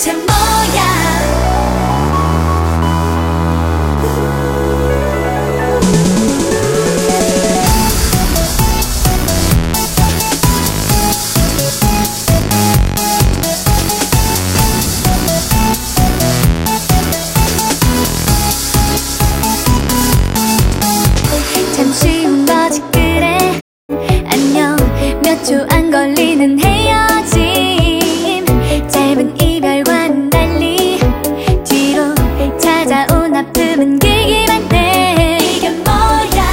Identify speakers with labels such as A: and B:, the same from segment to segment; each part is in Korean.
A: 도대체 뭐야.
B: 참 쉬운 거지 그래. 안녕 몇 초 안 걸리는 헤어짐. 짧은 이별과는 달리 뒤로 찾아온 아픔은 길기만 해.
A: 이게 뭐야.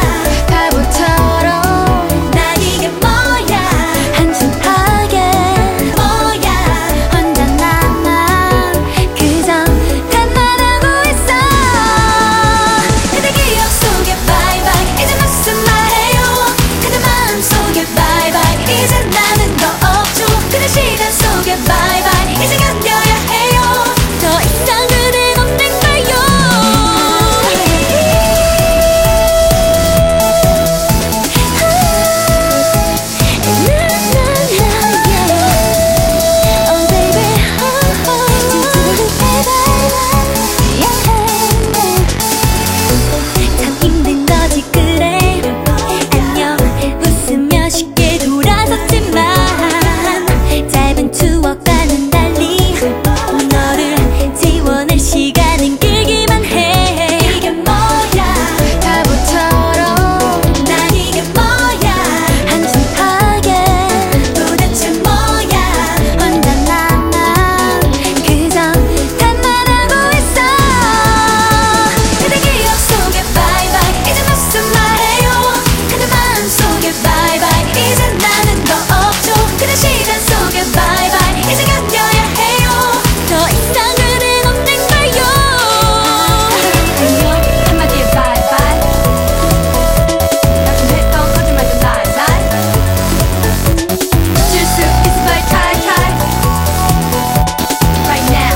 B: 바보처럼
A: 난 이게 뭐야.
B: 한심하게
A: 뭐야.
B: 혼자 남아 그저 단말하고 있어.
A: 그대 기억 속에 바이바이. 이제 무슨 말해요. 그대 마음 속에 바이바이. 이제 나는 더 없죠. 그대 시간 속에 바이바이. 이제 견뎌야 해요.
B: 더 이상 은행 없는 걸요. Oh baby, 참 힘든 거지 그래. 안녕 웃으며 쉽게 돌아섰지만 짧은 추억과는 달리 너를 지워낼 시간은 길기만 해.
A: 이게 뭐야.
B: 바보처럼
A: 난 이게 뭐야.
B: 한심하게
A: 도대체 뭐야.
B: 혼자 남아 그저 단말하고 있어.
A: 그대 기억 속에 바이바이. 이제 무슨 말해요. 그대 마음 속에 바이바이. 이제 나는 더 없죠. 그대 시간 속에 바이바이. 이제 견뎌야 해요.
B: 더 이상 은행 없는 걸요.
A: 안녕 한마디에 바이바이. 나좀 했던 거짓말도 나이 어쩔 수 있어 but try right now.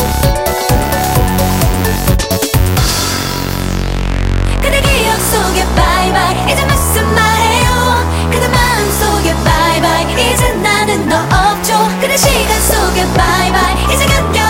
A: 그대 기억 속에 바이바이. 이제 무슨 말해요. 그대 마음 속에 바이바이. 이제 나는 너 없죠. 그대 시간 속에 바이바이. 이제 견뎌